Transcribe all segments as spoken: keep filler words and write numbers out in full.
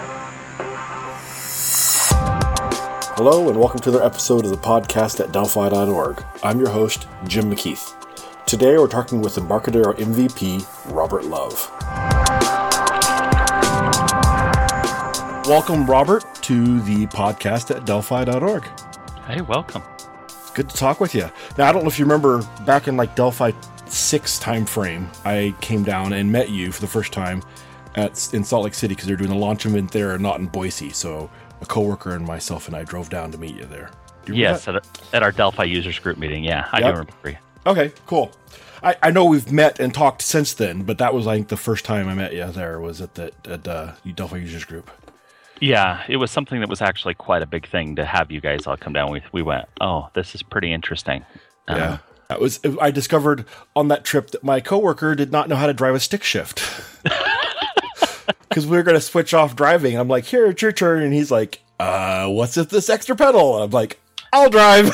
Hello and welcome to another episode of the podcast at Delphi dot org. I'm your host, Jim McKeith. Today we're talking with Embarcadero M V P, Robert Love. Welcome, Robert, to the podcast at Delphi dot org. Hey, welcome. It's good to talk with you. Now, I don't know if you remember back in like Delphi six time frame, I came down and met you for the first time at in Salt Lake City because they're doing a launch event there and not in Boise. So a coworker and myself and I drove down to meet you there. You yes, at, a, at our Delphi users group meeting. Yeah, I yep. do remember you. Okay, cool. I, I know we've met and talked since then, but that was like the first time I met you there was at the at uh, Delphi users group. Yeah, it was something that was actually quite a big thing to have you guys all come down. We we went, oh, this is pretty interesting. Uh, yeah, that was. I discovered on that trip that my coworker did not know how to drive a stick shift. Because we were going to switch off driving. I'm like, here, it's your turn. And he's like, uh, what's with this extra pedal? And I'm like, I'll drive.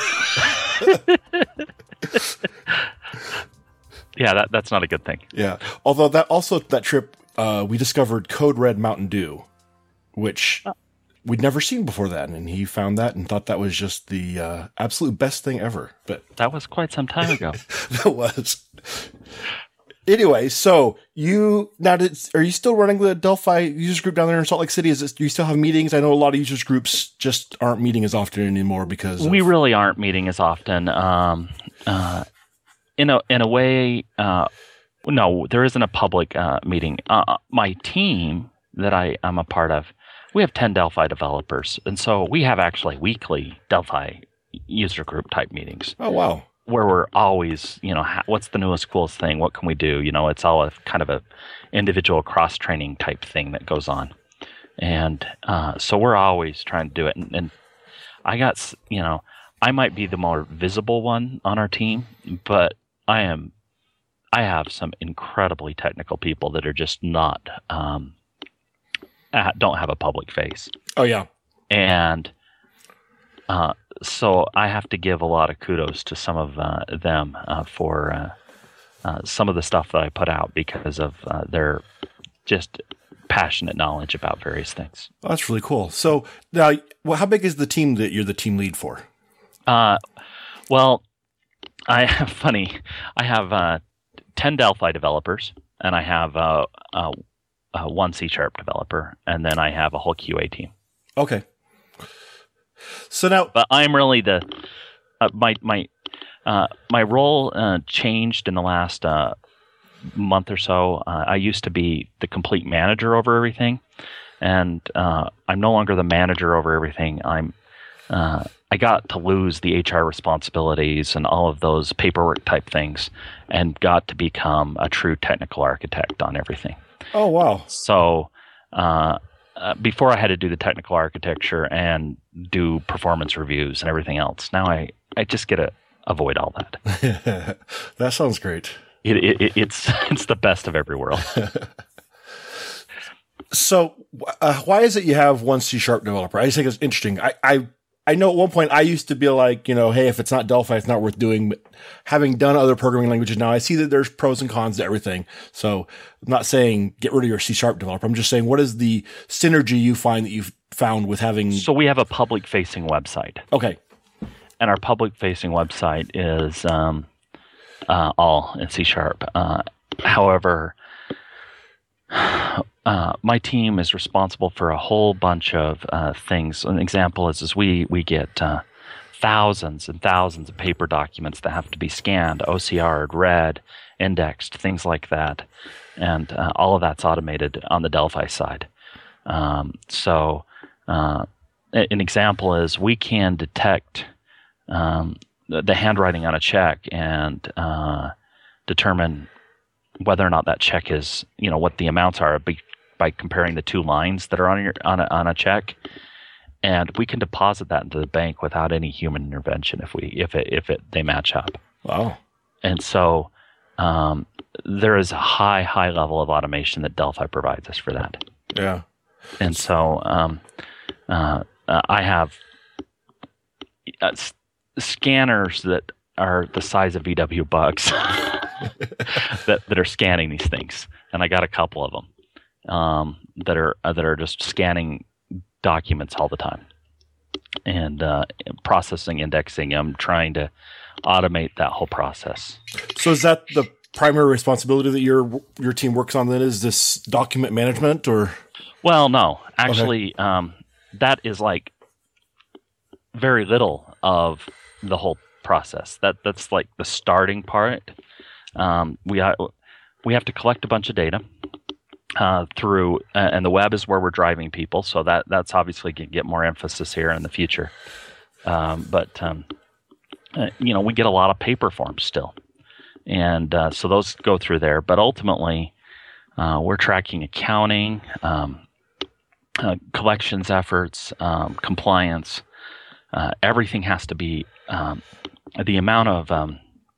yeah, that, that's not a good thing. Yeah. Although that also, that trip, uh, we discovered Code Red Mountain Dew, which oh. we'd never seen before that. And he found that and thought that was just the uh, absolute best thing ever. But that was quite some time ago. That was. Anyway, so you now did, are you still running the Delphi users group down there in Salt Lake City? Is this, do you still have meetings? I know a lot of users groups just aren't meeting as often anymore because we of, really aren't meeting as often. Um, uh, in a in a way, uh, no, there isn't a public uh, meeting. Uh, my team that I am a part of, we have ten Delphi developers, and so we have actually weekly Delphi user group type meetings. Oh wow. Where we're always, you know, what's the newest, coolest thing? What can we do? You know, it's all a kind of a individual cross training type thing that goes on, and uh, so we're always trying to do it. And, and I got, you know, I might be the more visible one on our team, but I am, I have some incredibly technical people that are just not, um, don't have a public face. Oh yeah, and. Uh, so I have to give a lot of kudos to some of uh, them uh, for uh, uh, some of the stuff that I put out because of uh, their just passionate knowledge about various things. Oh, that's really cool. So now, well, how big is the team that you're the team lead for? Uh, well, I have funny. I have uh, ten Delphi developers, and I have uh, uh, uh, one C Sharp developer, and then I have a whole Q A team. Okay. So now, but I'm really the uh, my my uh, my role uh, changed in the last uh, month or so. Uh, I used to be the complete manager over everything, and uh, I'm no longer the manager over everything. I'm uh, I got to lose the H R responsibilities and all of those paperwork type things, and got to become a true technical architect on everything. Oh wow! So. Uh, Uh, before I had to do the technical architecture and do performance reviews and everything else. Now I, I just get to avoid all that. That sounds great. It, it, it's it's the best of every world. So uh, why is it you have one C Sharp developer? I just think it's interesting. I, I I know at one point I used to be like, you know, hey, if it's not Delphi, it's not worth doing. But having done other programming languages now, I see that there's pros and cons to everything. So I'm not saying get rid of your C Sharp developer. I'm just saying, what is the synergy you find that you've found with having? So we have a public facing website. Okay. And our public facing website is um, uh, all in C Sharp. Uh, however, Uh, my team is responsible for a whole bunch of uh, things. An example is, is we we get uh, thousands and thousands of paper documents that have to be scanned, O C R'd, read, indexed, things like that, and uh, all of that's automated on the Delphi side. Um, so uh, an example is we can detect um, the handwriting on a check and uh, determine whether or not that check is, you know, what the amounts are by, by comparing the two lines that are on your on a, on a check, and we can deposit that into the bank without any human intervention if we if it if it they match up. Wow! And so um, there is a high high level of automation that Delphi provides us for that. Yeah. And so um, uh, uh, I have uh, s- scanners that are the size of V W bucks that, that are scanning these things. And I got a couple of them. um, that are uh, that are just scanning documents all the time and uh, processing, indexing them, trying to automate that whole process. So is that the primary responsibility that your your team works on then, is this document management, or? Well, no, actually, okay. um, that is like very little of the whole process. That that's like the starting part. Um, we ha- we have to collect a bunch of data uh, through, uh, and the web is where we're driving people. So that that's obviously going to get more emphasis here in the future. Um, but um, uh, you know, we get a lot of paper forms still, and uh, so those go through there. But ultimately, uh, we're tracking accounting, um, uh, collections efforts, um, compliance. Uh, everything has to be um, the amount of um,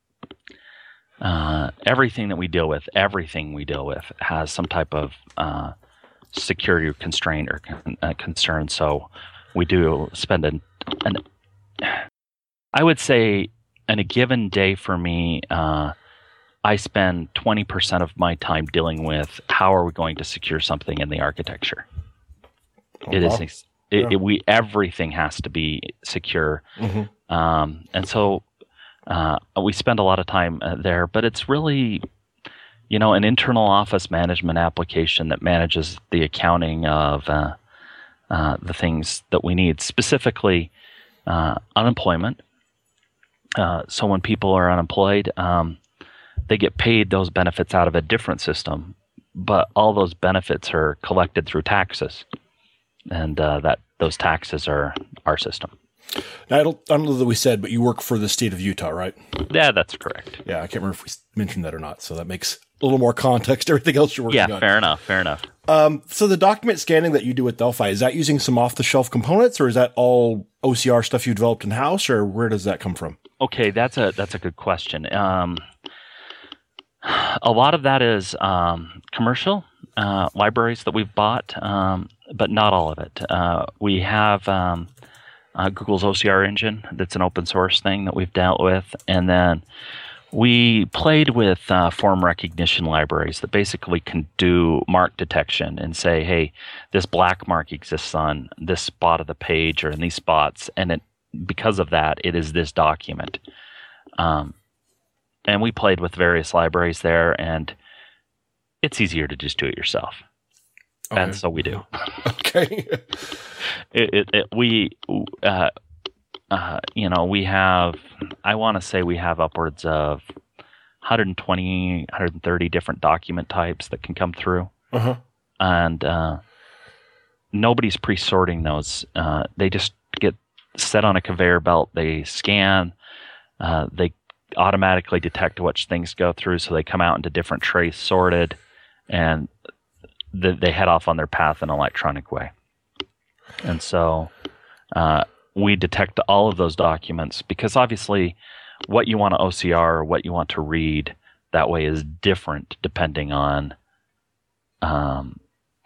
uh, everything that we deal with. Everything we deal with has some type of uh, security constraint or con- uh, concern. So we do spend an, an I would say, in a given day for me, uh, I spend twenty percent of my time dealing with how are we going to secure something in the architecture. Oh, it wow. is. It, yeah. it, we everything has to be secure, mm-hmm. um, and so uh, we spend a lot of time uh, there. But it's really, you know, an internal office management application that manages the accounting of uh, uh, the things that we need, specifically uh, unemployment. Uh, so when people are unemployed, um, they get paid those benefits out of a different system, but all those benefits are collected through taxes. And uh, that those taxes are our system. Now, I don't, I don't know that we said, but you work for the state of Utah, right? Yeah, that's correct. Yeah, I can't remember if we mentioned that or not. So that makes a little more context to everything else you're working yeah, on. Yeah, fair enough, fair enough. Um, so the document scanning that you do with Delphi, is that using some off-the-shelf components, or is that all O C R stuff you developed in-house, or where does that come from? Okay, that's a that's a good question. Um, a lot of that is um, commercial uh, libraries that we've bought. Um, but not all of it. Uh, we have um, uh, Google's O C R engine that's an open source thing that we've dealt with. And then we played with uh, form recognition libraries that basically can do mark detection and say, hey, this black mark exists on this spot of the page or in these spots. And it, because of that, it is this document. Um, and we played with various libraries there, and it's easier to just do it yourself. Okay. And so we do. Okay. it, it, it, we, uh, uh, you know, we have, I want to say we have upwards of one hundred twenty, one hundred thirty different document types that can come through. Uh-huh. And uh, nobody's pre-sorting those. Uh, they just get set on a conveyor belt. They scan. Uh, they automatically detect which things go through, so they come out into different trays sorted, and they head off on their path in an electronic way. And so uh, we detect all of those documents because obviously what you want to O C R or what you want to read that way is different depending on um,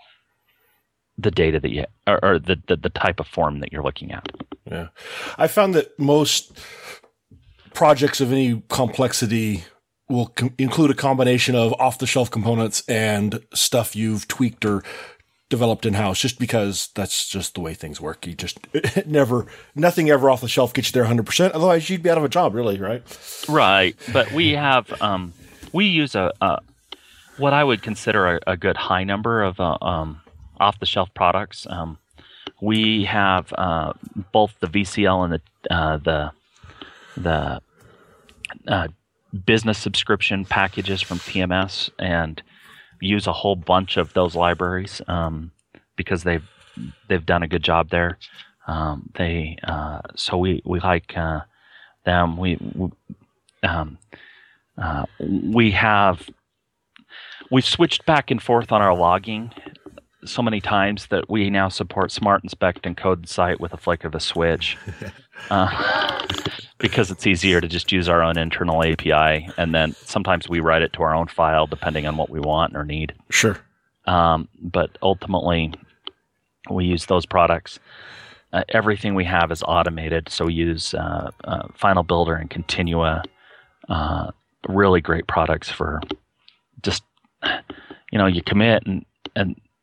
the data that you, or, or the, the, the type of form that you're looking at. Yeah. I found that most projects of any complexity will com- include a combination of off-the-shelf components and stuff you've tweaked or developed in-house, just because that's just the way things work. You just it never, nothing ever off the shelf gets you there one hundred percent. Otherwise, you'd be out of a job, really, right? Right. But we have, um, we use a, a what I would consider a, a good high number of uh, um, off-the-shelf products. Um, we have uh, both the V C L and the uh, the the uh, business subscription packages from T M S, and use a whole bunch of those libraries um, because they've they've done a good job there. Um, they uh, so we we like uh, them. We we, um, uh, we have we've switched back and forth on our logging so many times that we now support Smart Inspect and Code Cite with a flick of a switch. Uh, because it's easier to just use our own internal A P I, and then sometimes we write it to our own file depending on what we want or need. Sure. Um, but ultimately, we use those products. Uh, everything we have is automated, so we use uh, uh, Final Builder and Continua, uh, really great products for just, you know, you commit and, and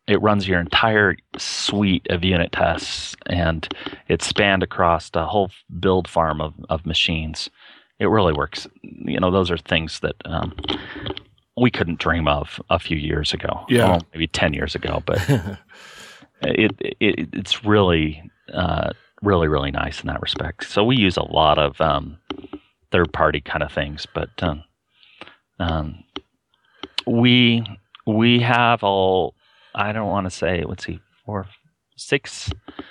it runs your entire suite of unit tests, and it's spanned across a whole build farm of, of machines. It really works. You know, those are things that um, we couldn't dream of a few years ago. Yeah, well, maybe ten years ago, but it, it it's really uh, really really nice in that respect. So we use a lot of um, third party kind of things, but um, um, we we have all. I don't want to say. Let's see, four, six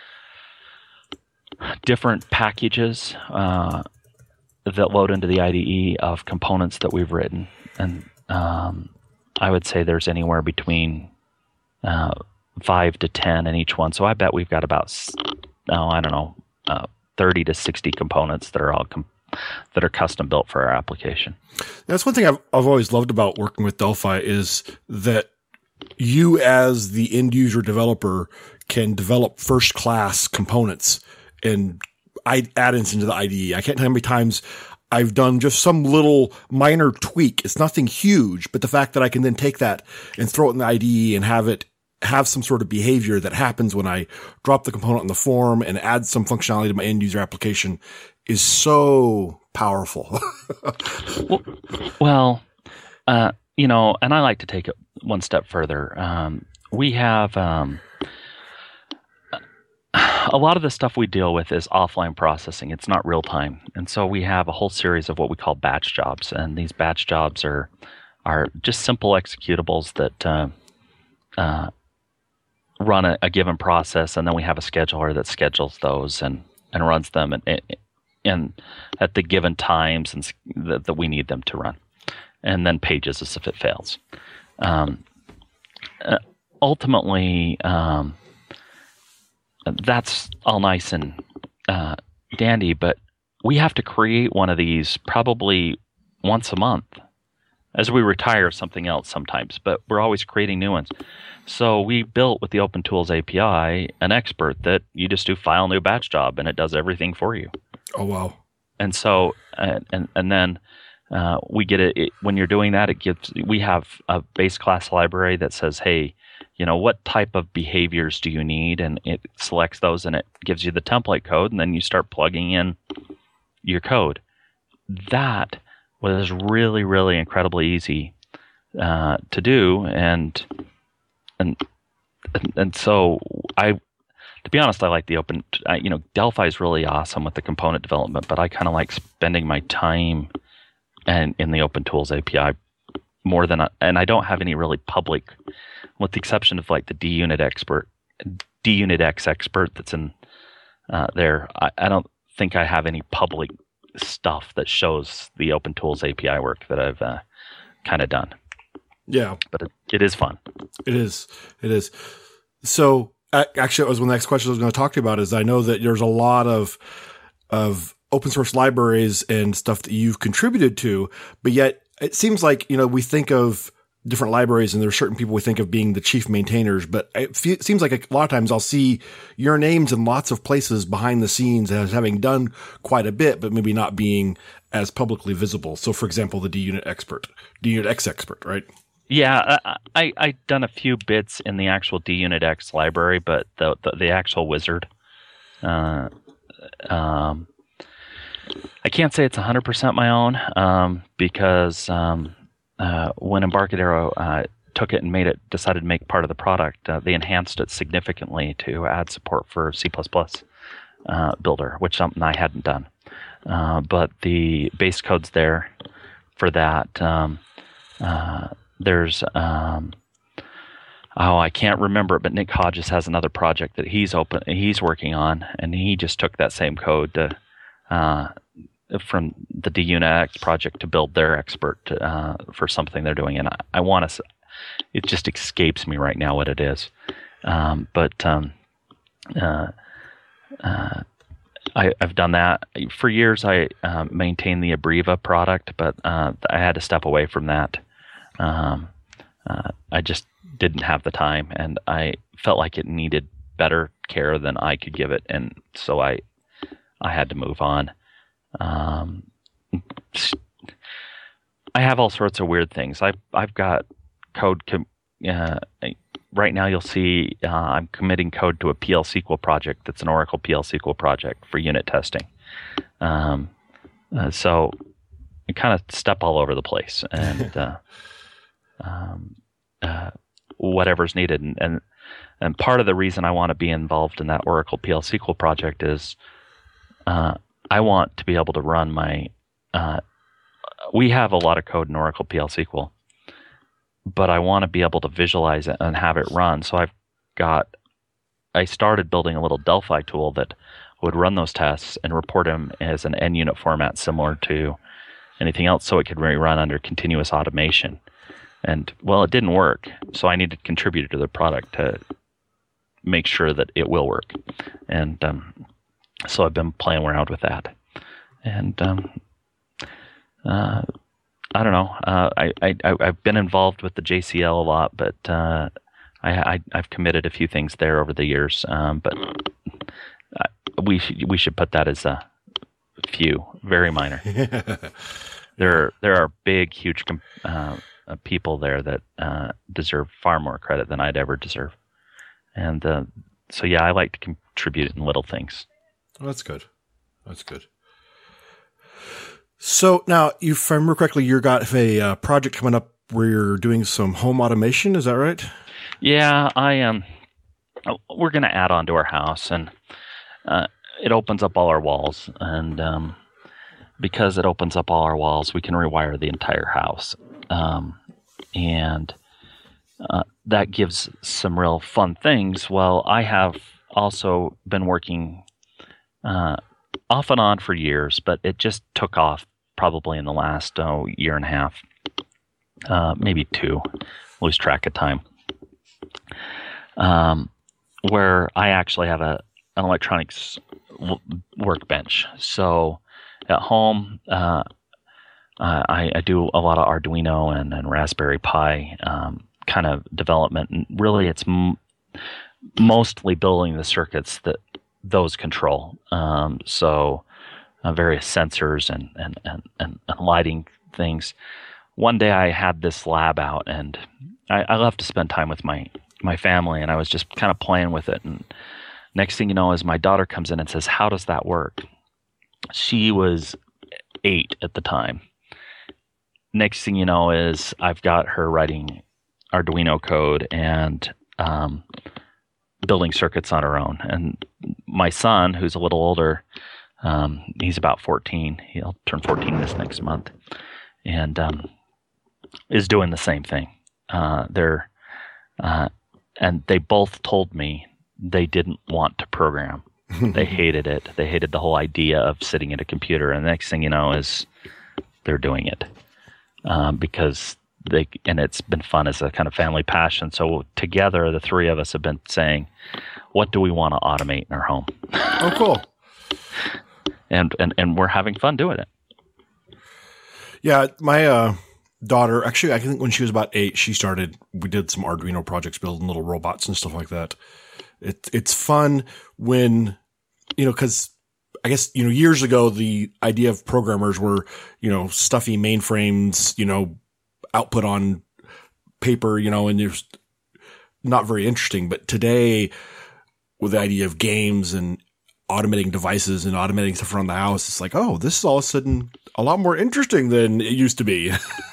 different packages uh, that load into the I D E of components that we've written, and um, I would say there's anywhere between uh, five to ten in each one. So I bet we've got about, oh, I don't know, uh, thirty to sixty components that are all com- that are custom built for our application. That's one thing I've I've always loved about working with Delphi is that you as the end user developer can develop first class components and add-ins into the I D E. I can't tell how many times I've done just some little minor tweak. It's nothing huge, but the fact that I can then take that and throw it in the I D E and have it have some sort of behavior that happens when I drop the component in the form and add some functionality to my end user application is so powerful. well, well uh, you know, and I like to take it one step further. Um, we have um, a lot of the stuff we deal with is offline processing. It's not real time, and so we have a whole series of what we call batch jobs. And these batch jobs are are just simple executables that uh, uh, run a, a given process, and then we have a scheduler that schedules those and, and runs them and, and at the given times and that, that we need them to run, and then pages as if it fails. Um, uh, ultimately, um, that's all nice and uh, dandy, but we have to create one of these probably once a month as we retire something else sometimes, but we're always creating new ones. So we built with the OpenTools A P I an expert that you just do file new batch job and it does everything for you. Oh, wow. And so, uh, and, and then uh, we get it, it, when you're doing that, it gives, we have a base class library that says, hey, you know, what type of behaviors do you need? And it selects those and it gives you the template code, and then you start plugging in your code. That was really, really incredibly easy uh, to do. And, and, and so I, to be honest, I like the open, I, you know, Delphi is really awesome with the component development, but I kind of like spending my time and in the OpenTools A P I more than, I, and I don't have any really public, with the exception of like the DUnit expert, DUnitX expert that's in uh, there. I, I don't think I have any public stuff that shows the OpenTools A P I work that I've uh, kind of done. Yeah, but it, it is fun. It is. It is. So actually, that was one of the next questions I was going to talk to you about. Is I know that there's a lot of of open source libraries and stuff that you've contributed to, but yet it seems like, you know, we think of different libraries and there's certain people we think of being the chief maintainers, but it, fe- it seems like a lot of times I'll see your names in lots of places behind the scenes as having done quite a bit, but maybe not being as publicly visible. So for example, the DUnit expert, DUnitX expert, right? Yeah, I, I I done a few bits in the actual DUnitX library, but the the, the actual wizard, uh, um, I can't say it's one hundred percent my own, um, because um, uh, when Embarcadero uh, took it and made it, decided to make part of the product, uh, they enhanced it significantly to add support for C plus plus uh, Builder, which something I hadn't done. Uh, but the base code's there for that. Um, uh, there's, um, oh, I can't remember it, but Nick Hodges has another project that he's open, he's working on, and he just took that same code to, uh, from the DUnitX project to build their expert uh, for something they're doing. And I, I want to, it just escapes me right now what it is. Um, but um, uh, uh, I, I've done that. For years, I uh, maintained the Abriva product, but uh, I had to step away from that. Um, uh, I just didn't have the time, and I felt like it needed better care than I could give it, and so I I had to move on. Um, I have all sorts of weird things. I I've got code com- uh, right now you'll see uh, I'm committing code to a P L S Q L project that's an Oracle P L S Q L project for unit testing. Um, uh, so I kind of step all over the place and uh, um, uh, whatever's needed. And, and and part of the reason I want to be involved in that Oracle P L S Q L project is uh, I want to be able to run my uh, we have a lot of code in Oracle P L S Q L, but I want to be able to visualize it and have it run. So I've got, I started building a little Delphi tool that would run those tests and report them as an N unit format similar to anything else, so it could run under continuous automation. And well, it didn't work, so I needed to contribute to the product to make sure that it will work. And um, so I've been playing around with that. And um, uh, I don't know. Uh, I, I I've been involved with the J C L a lot, but uh, I, I I've committed a few things there over the years. Um, but we should, we should put that as a few, very minor. there there are big, huge uh, people there that uh, deserve far more credit than I'd ever deserve. And uh, so yeah, I like to contribute in little things. Oh, that's good. That's good. So now, if I remember correctly, you got a uh, project coming up where you're doing some home automation. Is that right? Yeah, I um, we're going to add on to our house, and uh, it opens up all our walls. And um, because it opens up all our walls, we can rewire the entire house, um, and uh, that gives some real fun things. Well, I have also been working uh, off and on for years, but it just took off probably in the last oh, year and a half, uh, maybe two, lose track of time, um, where I actually have a an electronics w- workbench. So at home, uh, I, I do a lot of Arduino and, and Raspberry Pi um, kind of development, and really it's m- mostly building the circuits that those control. Um, so uh, various sensors and, and, and, and, and lighting things. One day I had this lab out, and I, I love to spend time with my, my family, and I was just kind of playing with it. And next thing you know is my daughter comes in and says, "How does that work?" She was eight at the time. Next thing you know is I've got her writing Arduino code and um, building circuits on her own. And my son, who's a little older, um, he's about fourteen. He'll turn fourteen this next month, and um, is doing the same thing. Uh, they're uh, and they both told me they didn't want to program. They hated it. They hated the whole idea of sitting at a computer. And the next thing you know is they're doing it um, because they, and it's been fun as a kind of family passion. So together, the three of us have been saying, what do we want to automate in our home? Oh, cool. and, and, and we're having fun doing it. Yeah. My, uh, daughter, actually, I think when she was about eight, she started, we did some Arduino projects, building little robots and stuff like that. It, it's fun when, you know, cause I guess, you know, years ago, the idea of programmers were, you know, stuffy mainframes, you know, output on paper, you know, and there's not very interesting. But today, with the idea of games and automating devices and automating stuff around the house, it's like, oh, this is all of a sudden a lot more interesting than it used to be.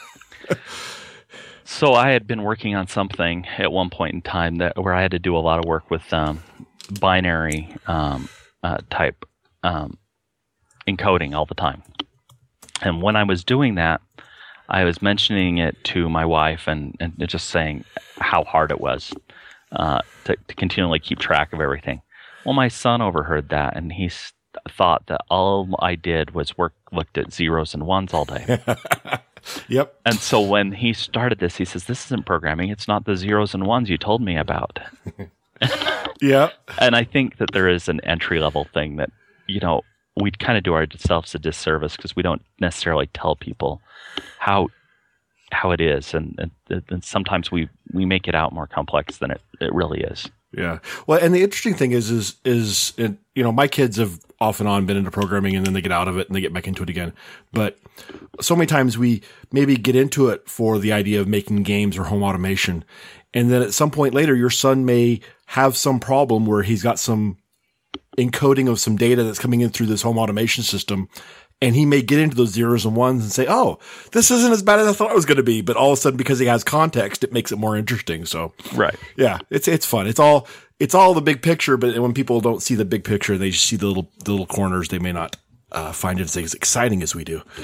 So I had been working on something at one point in time that where I had to do a lot of work with um, binary um, uh, type um, encoding all the time. And when I was doing that, I was mentioning it to my wife and, and just saying how hard it was uh, to, to continually keep track of everything. Well, my son overheard that, and he thought that all I did was work, looked at zeros and ones all day. Yep. And so when he started this, he says, "This isn't programming. It's not the zeros and ones you told me about." Yeah. And I think that there is an entry level thing that, you know, we kind of do ourselves a disservice because we don't necessarily tell people how how it is, and, and, and sometimes we, we make it out more complex than it, it really is. Yeah. Well, and the interesting thing is, is, is, it, you know, my kids have off and on been into programming, and then they get out of it and they get back into it again. But so many times we maybe get into it for the idea of making games or home automation. And then at some point later, your son may have some problem where he's got some encoding of some data that's coming in through this home automation system. And he may get into those zeros and ones and say, oh, this isn't as bad as I thought it was going to be. But all of a sudden, because he has context, it makes it more interesting. So, right. Yeah, it's, it's fun. It's all, it's all the big picture. But when people don't see the big picture, they just see the little, the little corners. They may not uh, find it as exciting as we do.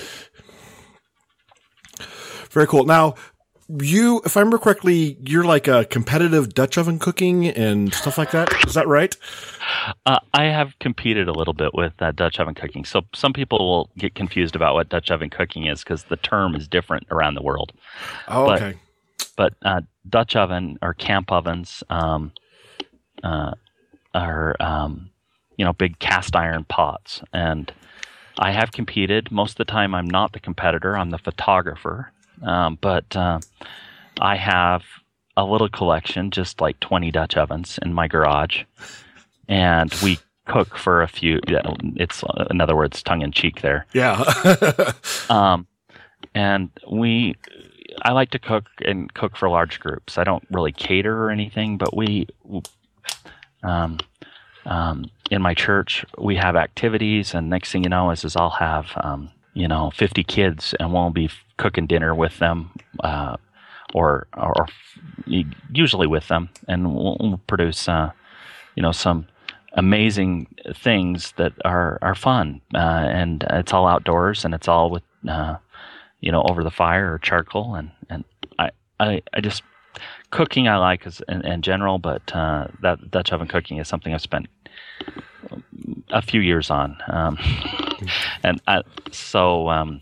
Very cool. Now, you, if I remember correctly, you're like a competitive Dutch oven cooking and stuff like that. Is that right? Uh, I have competed a little bit with uh, Dutch oven cooking. So some people will get confused about what Dutch oven cooking is because the term is different around the world. Oh, but, okay. But uh, Dutch oven or camp ovens um, uh, are, um, you know, big cast iron pots. And I have competed. Most of the time I'm not the competitor. I'm the photographer. Um, but uh, I have a little collection, just like twenty Dutch ovens in my garage. And we cook for a few. It's, in other words, tongue in cheek there. Yeah. um, and we, I like to cook and cook for large groups. I don't really cater or anything, but we, um, um, in my church, we have activities, and next thing you know is, is I'll have, um, you know, fifty kids, and we'll be cooking dinner with them, uh, or, or usually with them, and we'll, we'll produce, uh, you know, some amazing things that are, are fun. Uh, and it's all outdoors, and it's all with, uh, you know, over the fire or charcoal. And, and I, I, I just, cooking I like as in, in general, but, uh, that Dutch oven cooking is something I've spent a few years on. Um, and I, so, um,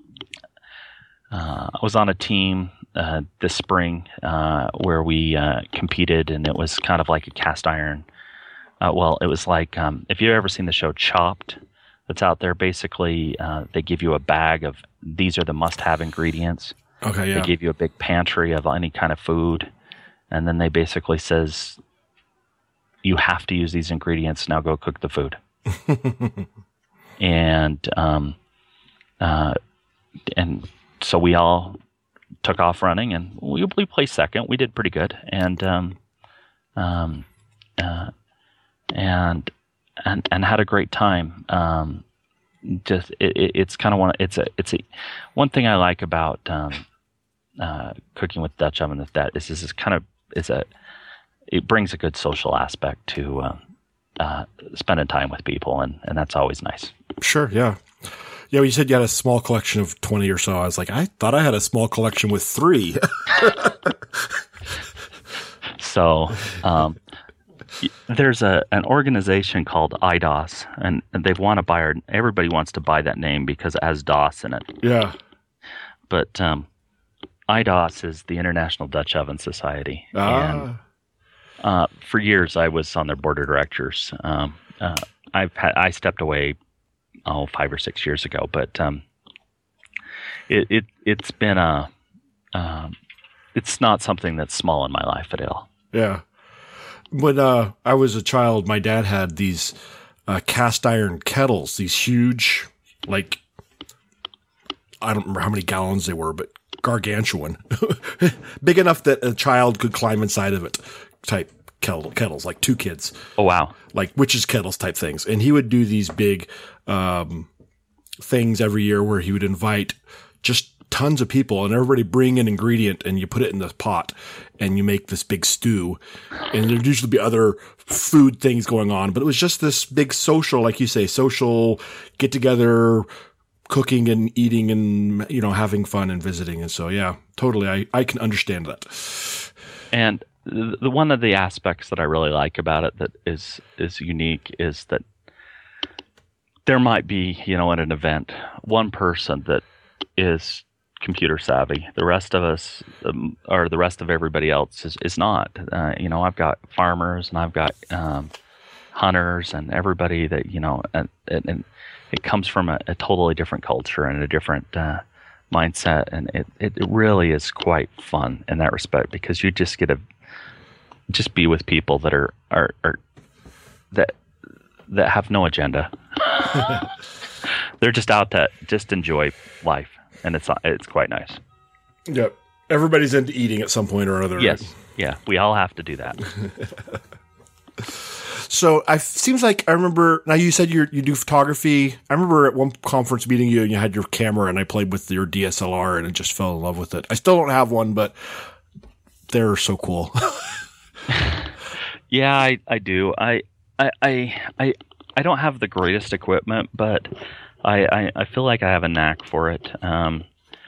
uh, I was on a team, uh, this spring, uh, where we, uh, competed, and it was kind of like a cast iron. Uh, well, it was like, um, if you've ever seen the show Chopped that's out there, basically uh, they give you a bag of, these are the must-have ingredients. Okay, yeah. They give you a big pantry of any kind of food, and then they basically says, you have to use these ingredients, now go cook the food. and um, uh, and so we all took off running, and we, we placed second. We did pretty good. And um, um, uh, and and and had a great time. Um, just it, it, it's kind of one. It's a it's a one thing I like about um, uh, cooking with Dutch oven with that is this is kind of is a it brings a good social aspect to uh, uh, spending time with people, and and that's always nice. Sure, yeah. Yeah, well, you said you had a small collection of twenty or so. I was like, I thought I had a small collection with three. so. Um, There's a an organization called I D O S, and they want to buy our, everybody wants to buy that name because it has DOS in it. Yeah. But um, I D O S is the International Dutch Oven Society. Ah. And uh, for years I was on their board of directors. Um, uh, I've had, I stepped away, oh, five or six years ago, but um, it, it, it's been a, um, it's not something that's small in my life at all. Yeah. When uh, I was a child, my dad had these uh, cast iron kettles, these huge, like, I don't remember how many gallons they were, but gargantuan. Big enough that a child could climb inside of it type kettle, kettles, like two kids. Oh, wow. Like witches' kettles type things. And he would do these big um, things every year where he would invite just tons of people, and everybody bring an ingredient, and you put it in the pot, and you make this big stew. And there'd usually be other food things going on, but it was just this big social, like you say, social get together, cooking and eating and, you know, having fun and visiting. And so, yeah, totally. I, I can understand that. And the, the one of the aspects that I really like about it that is, is unique is that there might be, you know, at an event, one person that is computer savvy. The rest of us, um, or the rest of everybody else, is, is not. Uh, you know, I've got farmers, and I've got um, hunters, and everybody that, you know, and, and it comes from a, a totally different culture and a different uh, mindset, and it, it really is quite fun in that respect, because you just get to just be with people that are are, are that that have no agenda. They're just out to just enjoy life. And it's it's quite nice. Yep. Everybody's into eating at some point or another. Yes. Right? Yeah. We all have to do that. So I seems like I remember now you said you you do photography. I remember at one conference meeting you and you had your camera and I played with your D S L R and I just fell in love with it. I still don't have one, but they're so cool. Yeah, I, I do. I, I I I I don't have the greatest equipment, but I, I, I feel like I have a knack for it. Um,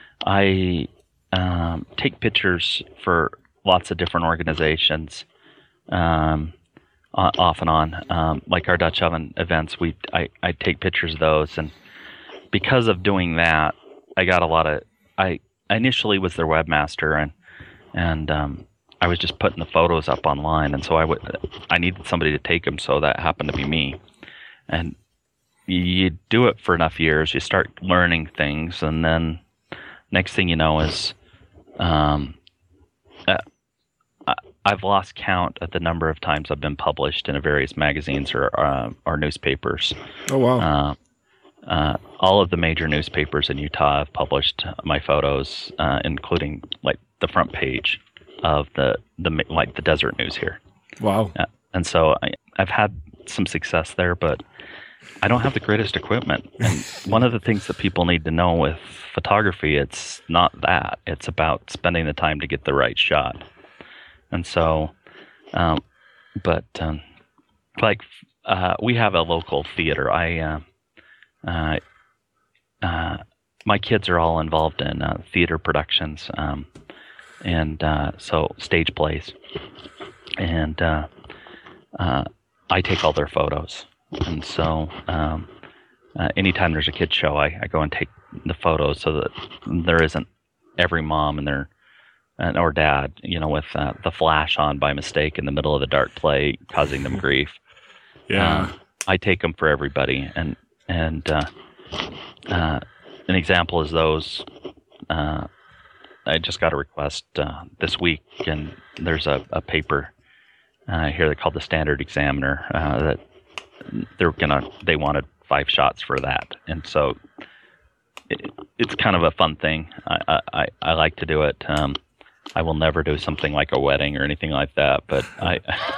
I um, take pictures for lots of different organizations. Um, off and on, um, like our Dutch oven events, we I, I take pictures of those, and because of doing that, I got a lot of. I, I initially was their webmaster, and and um, I was just putting the photos up online, and so I would I needed somebody to take them, so that happened to be me. And you do it for enough years, you start learning things, and then next thing you know is, um, uh, I've lost count at the number of times I've been published in various magazines or uh, or newspapers. Oh wow! Uh, uh, all of the major newspapers in Utah have published my photos, uh, including like the front page of the the like the Desert News here. Wow! Uh, and so I, I've had some success there, but I don't have the greatest equipment. And one of the things that people need to know with photography, it's not that. It's about spending the time to get the right shot. And so, um, but um, like uh, we have a local theater. I, uh, uh, uh, my kids are all involved in uh, theater productions, um, and uh, so stage plays, and uh, uh, I take all their photos. And so, um, uh, anytime there's a kids show, I, I go and take the photos so that there isn't every mom and their and or dad, you know, with uh, the flash on by mistake in the middle of the dark play, causing them grief. Yeah, um, I take them for everybody, and and uh, uh, an example is those. Uh, I just got a request uh, this week, and there's a, a paper uh, here they called the Standard Examiner uh, that they're gonna they wanted five shots for that, and so it, it's kind of a fun thing. I I, I like to do it. Um, I will never do something like a wedding or anything like that, but I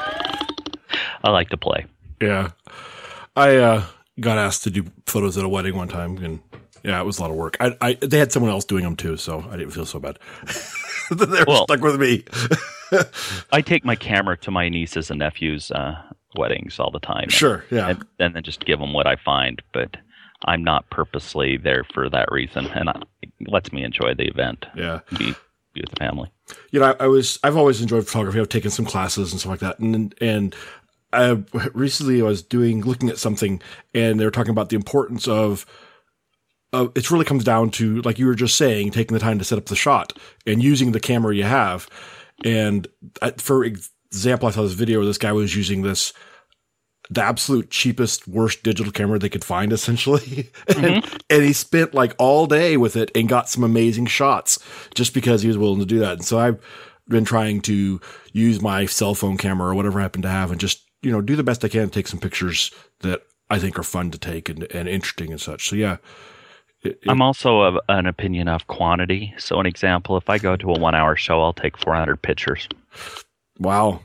I like to play. Yeah, I uh, got asked to do photos at a wedding one time, and yeah, it was a lot of work. I, I they had someone else doing them too, so I didn't feel so bad. They were well, stuck with me. I take my camera to my nieces and nephews' uh, weddings all the time. Sure, yeah, and, and then just give them what I find, but I'm not purposely there for that reason, and I, it lets me enjoy the event. Yeah. Be, be with the family. You know, I, I was, I've always enjoyed photography. I've taken some classes and stuff like that. And, and I recently I was doing, looking at something and they were talking about the importance of, uh, it really comes down to, like you were just saying, taking the time to set up the shot and using the camera you have. And I, for example, I saw this video where this guy was using this, the absolute cheapest, worst digital camera they could find, essentially. and, mm-hmm. and he spent like all day with it and got some amazing shots just because he was willing to do that. And so I've been trying to use my cell phone camera or whatever I happen to have and just, you know, do the best I can to take some pictures that I think are fun to take and, and interesting and such. So yeah. It, it, I'm also of an opinion of quantity. So an example, if I go to a one hour show, I'll take four hundred pictures. Wow.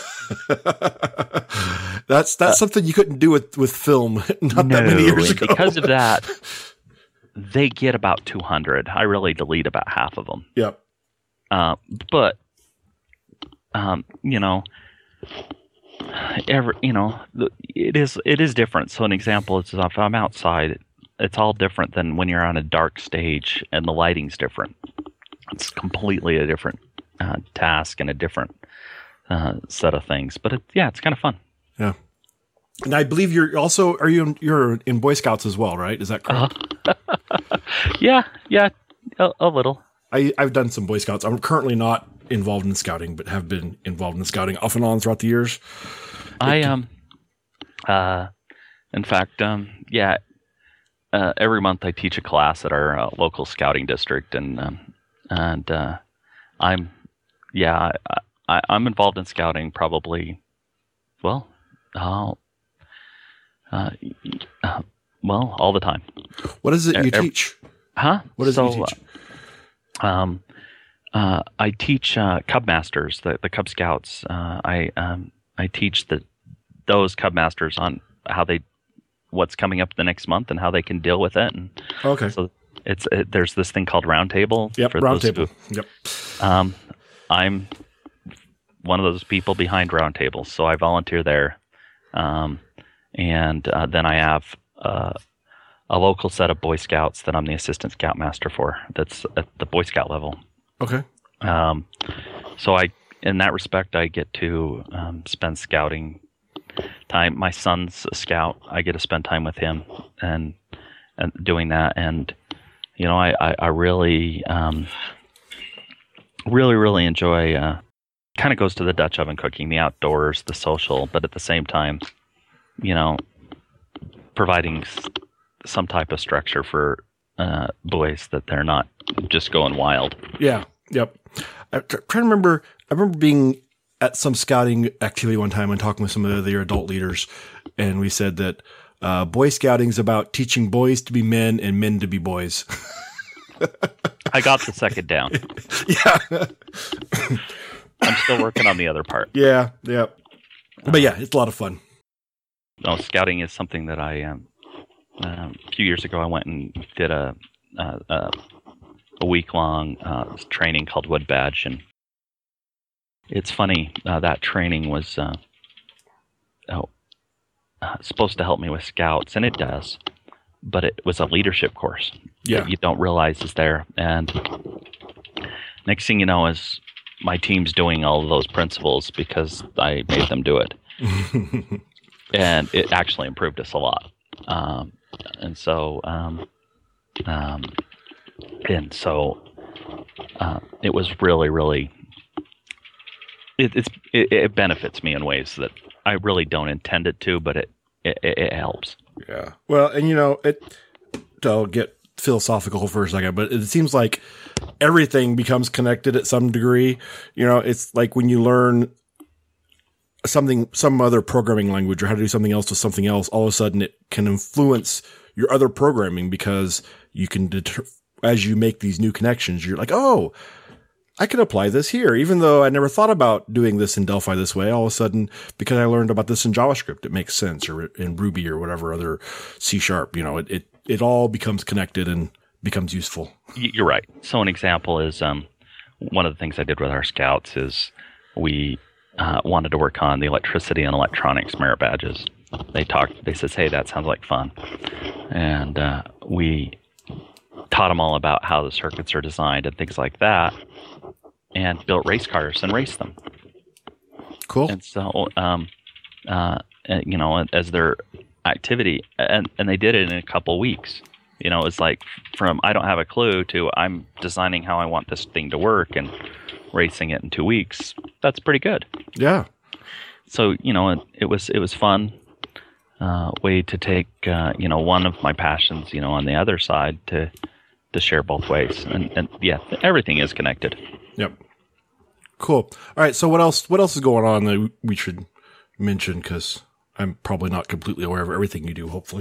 that's that's uh, something you couldn't do with, with film not no, that many years ago. Because of that, they get about two hundred. I really delete about half of them. Yep. Uh, but, um, you know, every, you know, it is it is different. So an example is if I'm outside, it's all different than when you're on a dark stage and the lighting's different. It's completely a different uh, task and a different Uh, set of things, but it, yeah, it's kind of fun. Yeah, and I believe you're also are you in, you're in Boy Scouts as well, right? Is that correct? Uh, yeah, yeah, a, a little. I I've done some Boy Scouts. I'm currently not involved in scouting, but have been involved in scouting off and on throughout the years. I um, uh, in fact, um, yeah, uh, every month I teach a class at our uh, local scouting district, and um, and uh, I'm yeah. I, I, I'm involved in scouting probably, well, uh, uh, uh, well, all the time. What is it you e- teach? Huh? What is so, it you teach? Uh, um, Uh, I teach uh, Cub Masters, the, the Cub Scouts. Uh, I um, I teach the those Cub Masters on how they what's coming up the next month and how they can deal with it. And Okay. so it's it, there's this thing called Roundtable. Yep. Roundtable. Yep. Um, I'm one of those people behind Roundtables, so I volunteer there, um, and uh, then I have uh, a local set of Boy Scouts that I'm the assistant scoutmaster for. That's at the Boy Scout level. Okay. Um, so I, in that respect, I get to um, spend scouting time. My son's a scout. I get to spend time with him and and doing that. And you know, I I, I really um, really really enjoy. Uh, kind of goes to the Dutch oven cooking, the outdoors, the social, but at the same time, you know, providing s- some type of structure for uh, boys that they're not just going wild. Yeah. Yep. I'm tr- trying to remember. I remember being at some scouting activity one time and talking with some of their adult leaders, and we said that uh, Boy Scouting is about teaching boys to be men and men to be boys. I got the second down. Yeah. I'm still working on the other part. Yeah. Yeah. But yeah, it's a lot of fun. No, scouting is something that I um, um, a few years ago I went and did a a, a, a week long uh, training called Wood Badge, and it's funny uh, that training was uh, oh, uh, supposed to help me with scouts, and it does, but it was a leadership course Yeah. that you don't realize is there. And next thing you know is my team's doing all of those principles because I made them do it. And it actually improved us a lot. Um, and so, um, um, and so, uh, it was really, really, it, it's, it, it benefits me in ways that I really don't intend it to, but it, it, it helps. Yeah. Well, and you know, it, I'll get philosophical for a second, but it seems like everything becomes connected at some degree. You know, it's like when you learn something, some other programming language or how to do something else with something else, all of a sudden it can influence your other programming because you can deter, as you make these new connections, you're like, oh, I can apply this here, even though I never thought about doing this in Delphi this way. All of a sudden, because I learned about this in JavaScript, it makes sense, or in Ruby or whatever other C sharp, you know, it, it, it all becomes connected and becomes useful. You're right. So an example is, um, one of the things I did with our scouts is we, uh, wanted to work on the electricity and electronics merit badges. They talked, they says, hey, that sounds like fun. And, uh, we taught them all about how the circuits are designed and things like that, and built race cars and raced them. Cool. And so, um, uh, you know, as their activity, and, and they did it in a couple weeks. You know, it's like from I don't have a clue to I'm designing how I want this thing to work and racing it in two weeks. That's pretty good. Yeah. So, you know, it, it was it was fun. Uh, way to take, uh, you know, one of my passions, you know, on the other side to to share both ways. And, and yeah, everything is connected. Yep. Cool. All right. So what else? What else is going on that we should mention? Because I'm probably not completely aware of everything you do. Hopefully.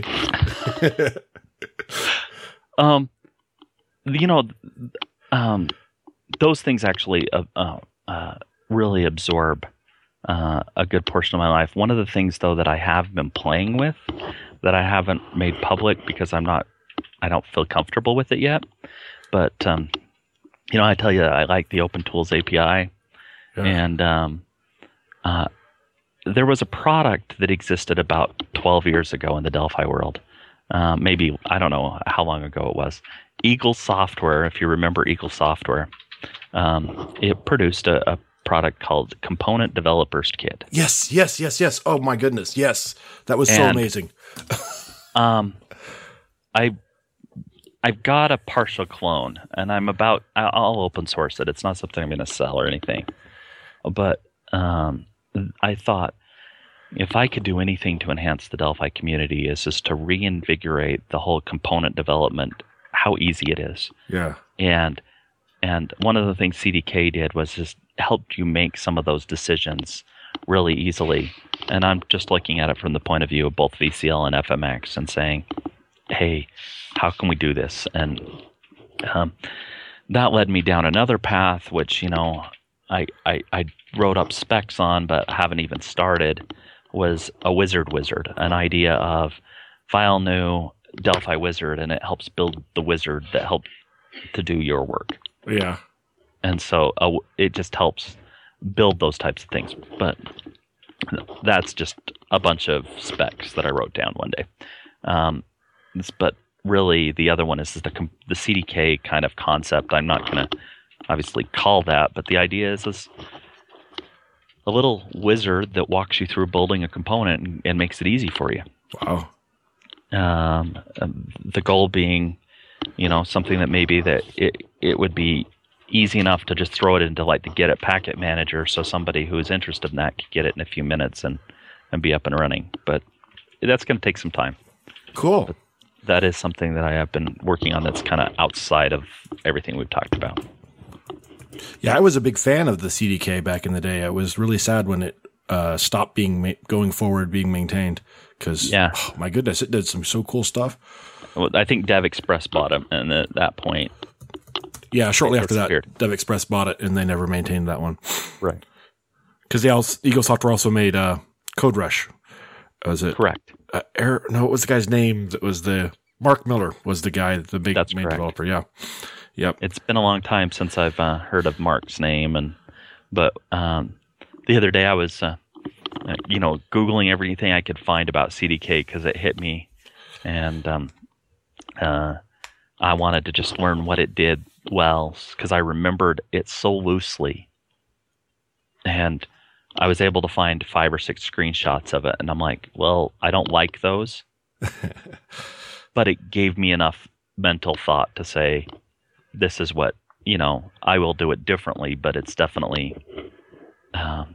um, you know, um, those things actually uh, uh, uh, really absorb uh, a good portion of my life. One of the things, though, that I have been playing with that I haven't made public because I'm not, I don't feel comfortable with it yet. But um, you know, I tell you, I like the Open Tools A P I. Yeah. And um, uh, there was a product that existed about twelve years ago in the Delphi world. Uh, maybe, I don't know how long ago it was. Eagle Software, if you remember Eagle Software, um, it produced a, a product called Component Developers Kit. Yes, yes, yes, yes. Oh my goodness, yes. That was so and, amazing. um, I... I've got a partial clone, and I'm about, I'll open source it. It's not something I'm going to sell or anything. But um, I thought if I could do anything to enhance the Delphi community is just to reinvigorate the whole component development, how easy it is. Yeah. And and one of the things C D K did was just helped you make some of those decisions really easily. And I'm just looking at it from the point of view of both V C L and F M X and saying, hey, how can we do this? And um, that led me down another path, which, you know, I, I, I wrote up specs on, but haven't even started, was a wizard wizard, an idea of file new Delphi wizard, and it helps build the wizard that helps to do your work. Yeah. And so uh, it just helps build those types of things. But that's just a bunch of specs that I wrote down one day. Um, but really, the other one is the the C D K kind of concept. I'm not going to obviously call that, but the idea is this a little wizard that walks you through building a component and, and makes it easy for you. Wow. Um, the goal being, you know, something that maybe that it it would be easy enough to just throw it into like the Get It Packet Manager, so somebody who is interested in that could get it in a few minutes and, and be up and running. But that's going to take some time. Cool. But that is something that I have been working on that's kind of outside of everything we've talked about. Yeah, I was a big fan of the C D K back in the day. I was really sad when it uh, stopped being ma- going forward, being maintained, because yeah. oh, my goodness, it did some so cool stuff. Well, I think DevExpress bought it, and at that point, yeah, shortly after that, DevExpress bought it, and they never maintained that one. Right. Because they also, Eagle Software also made uh, CodeRush. Was it correct? Uh, Air, no, what was the guy's name? That was the Mark Miller was the guy, the big That's main correct. developer. Yeah. Yep. It's been a long time since I've uh, heard of Mark's name, and but um, the other day I was, uh, you know, Googling everything I could find about C D K because it hit me, and um, uh, I wanted to just learn what it did well because I remembered it so loosely, and I was able to find five or six screenshots of it, and I'm like, well, I don't like those, but it gave me enough mental thought to say, this is what, you know, I will do it differently, but it's definitely, um,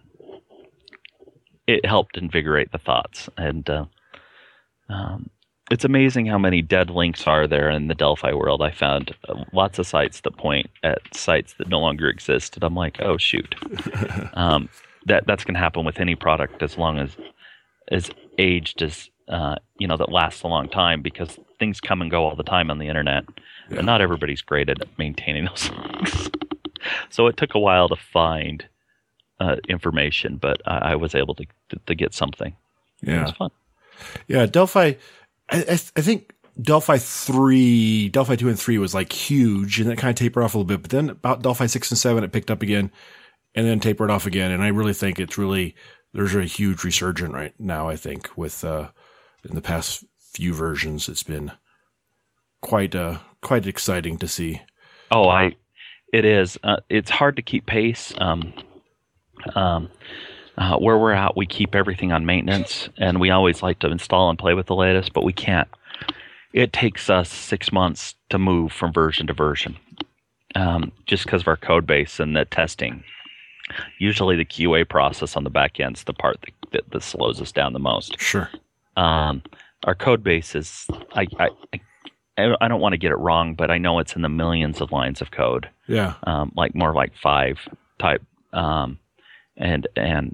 it helped invigorate the thoughts. And uh, um, it's amazing how many dead links are there in the Delphi world. I found uh, lots of sites that point at sites that no longer exist. And I'm like, oh, shoot. um, that That's going to happen with any product as long as, as aged as, uh, you know, that lasts a long time, because things come and go all the time on the internet. Yeah. And not everybody's great at maintaining those things. So it took a while to find uh, information, but I, I was able to, to to get something. Yeah, it was fun. Yeah, Delphi. I, I, I think Delphi three, Delphi two, and three was like huge, and it kind of tapered off a little bit. But then about Delphi six and seven, it picked up again, and then tapered off again. And I really think it's really there's a huge resurgence right now. I think with uh, in the past few versions, it's been quite uh quite exciting to see. Oh, I it is. Uh, it's hard to keep pace. Um, um, uh, where we're at, we keep everything on maintenance, and we always like to install and play with the latest, but we can't. It takes us six months to move from version to version, um, just because of our code base and the testing. Usually, the Q A process on the back end is the part that, that, that slows us down the most. Sure. Um, our code base is I. I, I I don't want to get it wrong, but I know it's in the millions of lines of code. Yeah. Um, like more like five type. Um, and and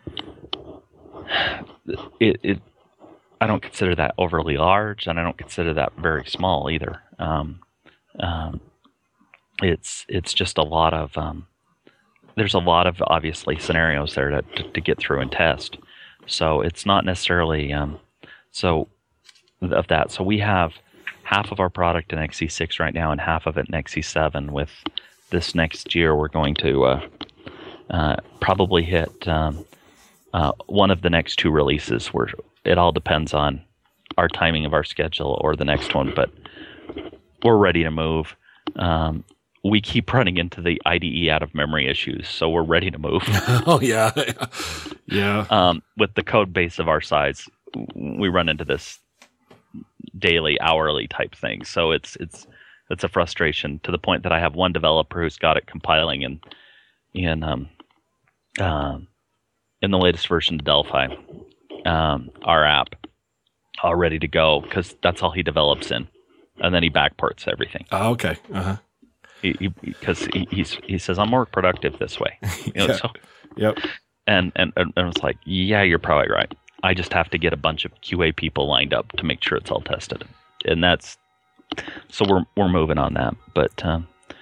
it, it I don't consider that overly large, and I don't consider that very small either. Um, um, it's it's just a lot of um, there's a lot of obviously scenarios there to, to, to get through and test. So it's not necessarily um, so of that. So we have half of our product in X E six right now and half of it in X E seven. With this next year, we're going to uh, uh, probably hit um, uh, one of the next two releases. Where it all depends on our timing of our schedule or the next one, but we're ready to move. Um, we keep running into the I D E out of memory issues, so we're ready to move. Oh yeah, yeah. Um, with the code base of our size, we run into this daily, hourly type thing. So it's it's it's a frustration to the point that I have one developer who's got it compiling in in um, um in the latest version of Delphi, um, our app, all ready to go, because that's all he develops in, and then he backports everything. Oh, okay. Uh huh. He because he, he, he's he says I'm more productive this way. You know, yeah. so, yep. And and and I was like, yeah, you're probably right. I just have to get a bunch of Q A people lined up to make sure it's all tested, and that's so we're we're moving on that. But um,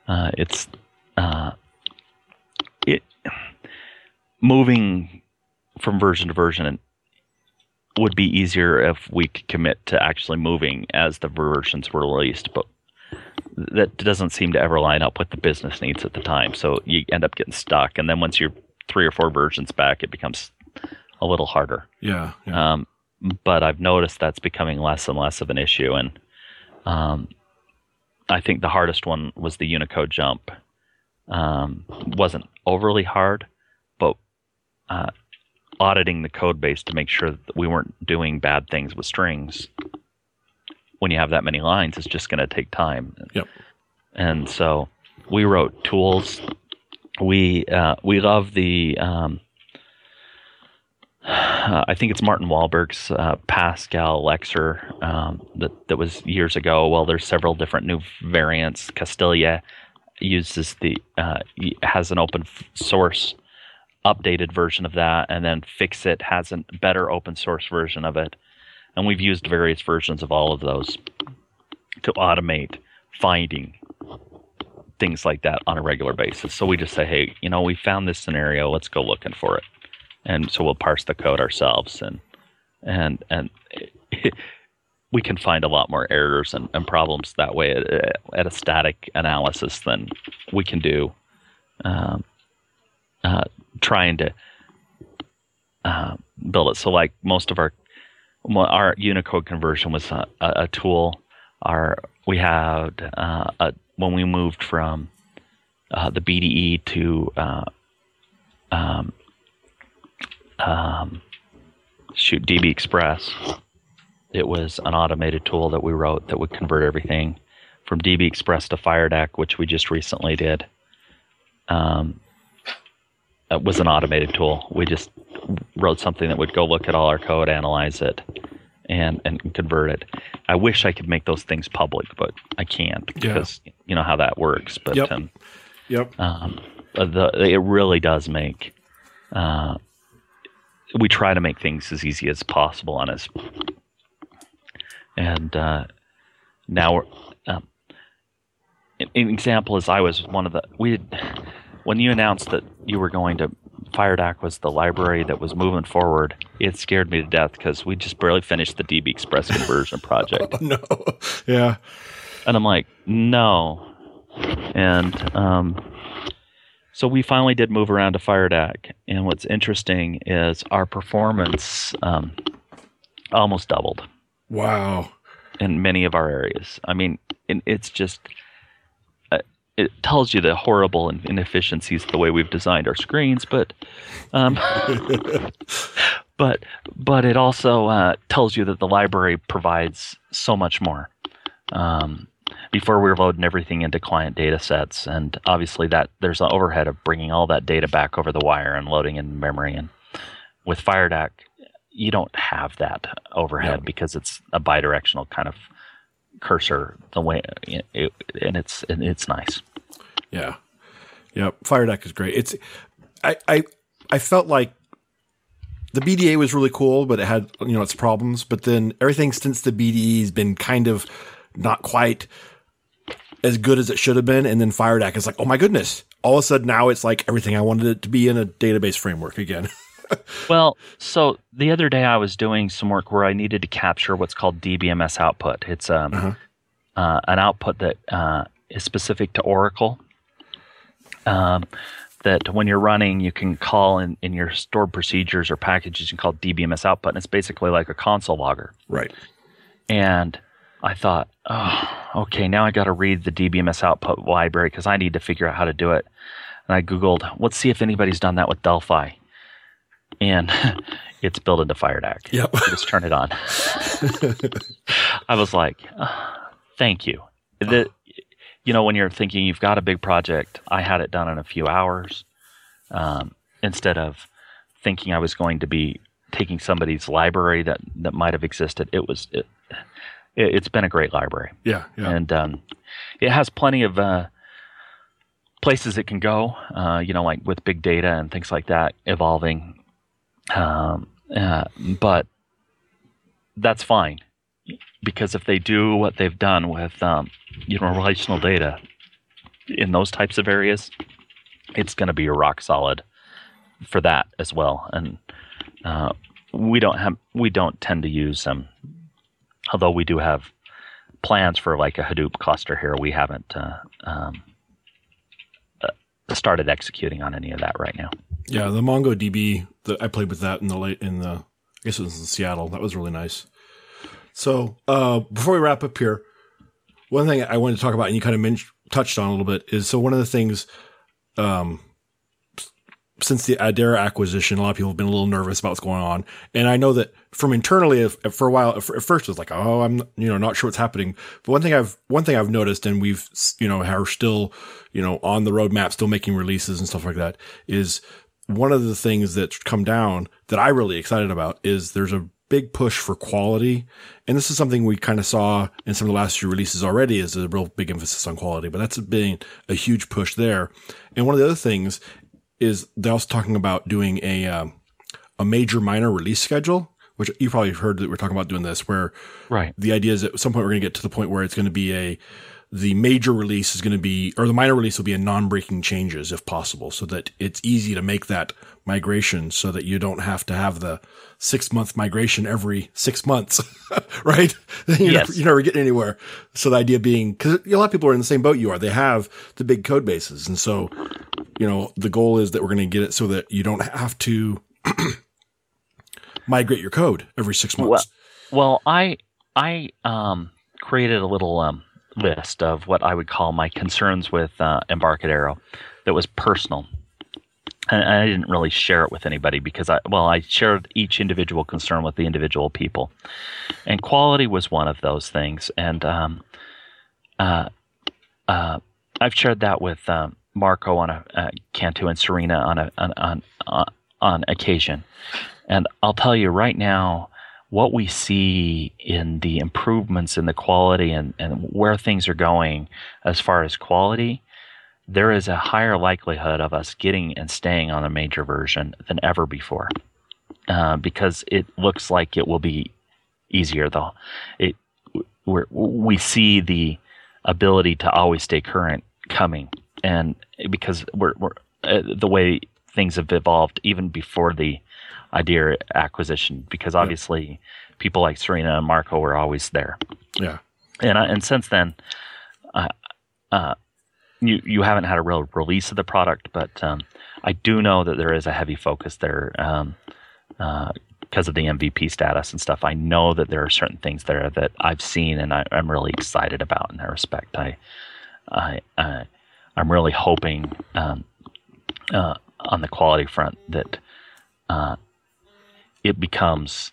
Uh, it's uh, it moving from version to version would be easier if we could commit to actually moving as the versions were released, but that doesn't seem to ever line up with the business needs at the time. So you end up getting stuck, and then once you're three or four versions back, it becomes a little harder. Yeah. yeah. Um, but I've noticed that's becoming less and less of an issue, and um, I think the hardest one was the Unicode jump. Um, wasn't overly hard, but uh, auditing the code base to make sure that we weren't doing bad things with strings when you have that many lines is just going to take time. Yep. And so we wrote tools. We uh, we love the um, uh, I think it's Martin Wahlberg's uh, Pascal Lexer um, that that was years ago. Well, there's several different new variants. Castilla uses the uh, has an open source updated version of that, and then Fixit has a better open source version of it. And we've used various versions of all of those to automate finding things like that on a regular basis. So we just say, hey, you know, we found this scenario, let's go looking for it. And so we'll parse the code ourselves, and and and it, we can find a lot more errors and, and problems that way at, at a static analysis than we can do um, uh, trying to uh, build it. So like most of our our Unicode conversion was a, a, a tool. Our we had uh, a, when we moved from uh, the B D E to uh, um, um, shoot D B Express. It was an automated tool that we wrote that would convert everything from D B Express to FireDAC, which we just recently did. Um, it was an automated tool. We just wrote something that would go look at all our code, analyze it, and and convert it. I wish I could make those things public, but I can't because yeah. you know how that works. But yep. um, yep. Um, the it really does make. Uh, we try to make things as easy as possible on us. And uh, now, we're, um, an, an example is I was one of the we had, when you announced that you were going to FireDAC was the library that was moving forward. It scared me to death because we just barely finished the D B Express conversion project. Oh, no, yeah, and I'm like, no, and um, so we finally did move around to FireDAC. And what's interesting is our performance um, almost doubled. Wow. In many of our areas. I mean, it, it's just, uh, it tells you the horrible inefficiencies of the way we've designed our screens, but um, but but it also uh, tells you that the library provides so much more. Um, before we were loading everything into client data sets, and obviously that there's an overhead of bringing all that data back over the wire and loading in memory. And with FireDAC, you don't have that overhead yeah. because it's a bidirectional kind of cursor. The way, it, it, and it's and it's nice. Yeah, yeah. FireDAC is great. It's I I I felt like the B D A was really cool, but it had you know its problems. But then everything since the B D E has been kind of not quite as good as it should have been. And then FireDAC is like, oh my goodness! All of a sudden now it's like everything I wanted it to be in a database framework again. Well, so the other day I was doing some work where I needed to capture what's called D B M S output. It's um, uh-huh. uh, an output that uh, is specific to Oracle. Um, that when you're running, you can call in, in your stored procedures or packages, you can call D B M S output, and it's basically like a console logger. Right. And I thought, oh, okay, now I got to read the D B M S output library because I need to figure out how to do it. And I Googled, let's see if anybody's done that with Delphi. And it's built into FireDAC. Yep. Just turn it on. I was like, oh, thank you. The, you know, when you're thinking you've got a big project, I had it done in a few hours um, instead of thinking I was going to be taking somebody's library that, that might have existed. It was, it, it, it's been a great library. Yeah. yeah. And um, it has plenty of uh, places it can go, uh, you know, like with big data and things like that evolving. Um, uh, but that's fine because if they do what they've done with, um, you know, relational data, in those types of areas, it's going to be rock solid for that as well. And uh, we don't have we don't tend to use them, although we do have plans for like a Hadoop cluster here. We haven't uh, um, uh, started executing on any of that right now. Yeah, the MongoDB, the, I played with that in the late in the I guess it was in Seattle. That was really nice. So uh, before we wrap up here, one thing I wanted to talk about, and you kind of men- touched on a little bit, is so one of the things um, since the Idera acquisition, a lot of people have been a little nervous about what's going on. And I know that from internally, if, if for a while, if, at first it was like, oh, I'm you know not sure what's happening. But one thing I've one thing I've noticed, and we've you know are still you know on the roadmap, still making releases and stuff like that, is one of the things that's come down that I really excited about is there's a big push for quality. And this is something we kind of saw in some of the last few releases already, is a real big emphasis on quality, but that's been a huge push there. And one of the other things is they're also talking about doing a, um, a major minor release schedule, which you probably heard that we're talking about doing this, where right. the idea is that at some point we're going to get to the point where it's going to be a, the major release is going to be, or the minor release will be a non-breaking changes if possible, so that it's easy to make that migration so that you don't have to have the six month migration every six months, right? you're, yes. never, you're never getting anywhere. So the idea being, cause a lot of people are in the same boat you are. They have the big code bases. And so, you know, the goal is that we're going to get it so that you don't have to migrate your code every six months. Well, well I, I, um, created a little, um, list of what I would call my concerns with uh, Embarcadero that was personal. And I didn't really share it with anybody because I, well, I shared each individual concern with the individual people. And quality was one of those things. And um, uh, uh, I've shared that with um, Marco on a uh, Cantu and Serena on a on, on on on occasion. And I'll tell you right now, what we see in the improvements in the quality and, and where things are going as far as quality, there is a higher likelihood of us getting and staying on a major version than ever before, uh, because it looks like it will be easier. Though it, we're, we see the ability to always stay current coming, and because we're, we're uh, the way things have evolved even before the Idea acquisition, because obviously yeah. people like Serena and Marco were always there. Yeah, and uh, and since then, uh, uh, you you haven't had a real release of the product, but um, I do know that there is a heavy focus there um, uh, because of the M V P status and stuff. I know that there are certain things there that I've seen and I, I'm really excited about in that respect. I I, I I'm really hoping um, uh, on the quality front that. Uh, It becomes,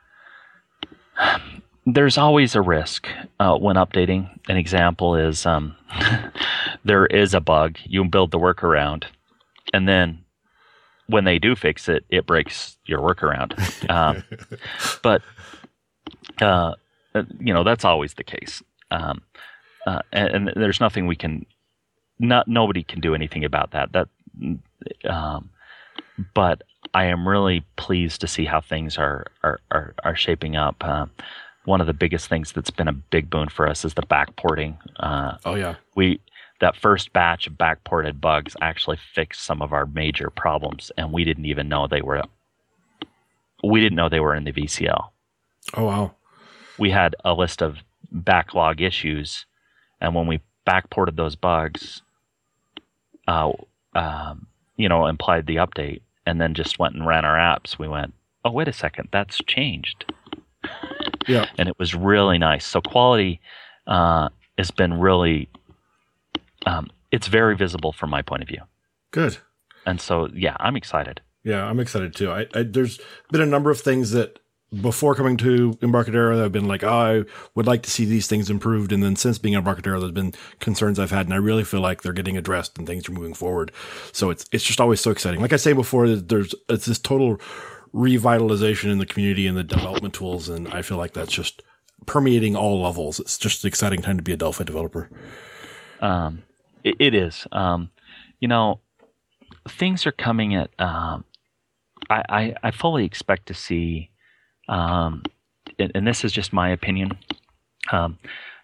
there's always a risk uh, when updating. An example is um, there is a bug, you build the workaround, and then when they do fix it, it breaks your workaround. Um, but, uh, you know, that's always the case. Um, uh, and, and there's nothing we can, not nobody can do anything about that. That, um, but I am really pleased to see how things are are are, are shaping up. Uh, one of the biggest things that's been a big boon for us is the backporting. Uh, oh yeah, we that first batch of backported bugs actually fixed some of our major problems, and we didn't even know they were. We didn't know they were in the V C L. Oh wow! We had a list of backlog issues, and when we backported those bugs, uh, um, you know, implied the update. And then just went and ran our apps. We went, oh, wait a second, that's changed. Yeah. And it was really nice. So quality uh, has been really, um, it's very visible from my point of view. Good. And so, yeah, I'm excited. Yeah, I'm excited too. I, I there's been a number of things that before coming to Embarcadero that have been like, oh, I would like to see these things improved. And then since being at Embarcadero, there's been concerns I've had, and I really feel like they're getting addressed and things are moving forward. So it's it's just always so exciting. Like I say before, there's it's this total revitalization in the community and the development tools, and I feel like that's just permeating all levels. It's just an exciting time to be a Delphi developer. Um, it, it is. Um, you know, things are coming at. Um, I, I I fully expect to see. Um, and, and this is just my opinion. Um,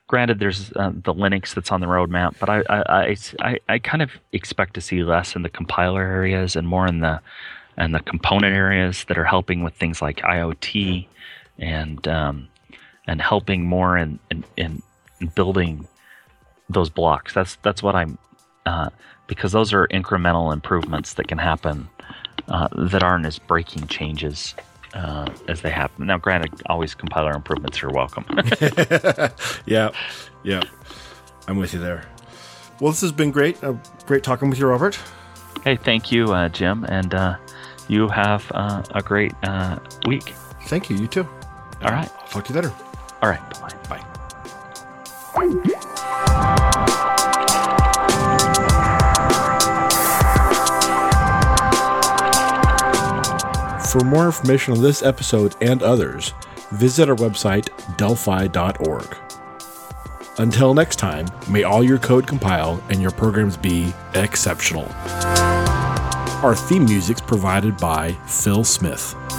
granted, there's uh, the Linux that's on the roadmap, but I, I, I, I kind of expect to see less in the compiler areas and more in the and the component areas that are helping with things like IoT and um, and helping more in, in, in building those blocks. That's that's what I'm uh, because those are incremental improvements that can happen uh, that aren't as breaking changes uh, as they happen. Now, granted, always compiler improvements are welcome. yeah, yeah, I'm with you there. Well, this has been great. Uh, great talking with you, Robert. Hey, thank you, uh, Jim, and uh, you have uh, a great uh, week. Thank you. You too. All right. I'll talk to you later. All right. Bye-bye. Bye. For more information on this episode and others, visit our website, delphi dot org. Until next time, may all your code compile and your programs be exceptional. Our theme music's provided by Phil Smith.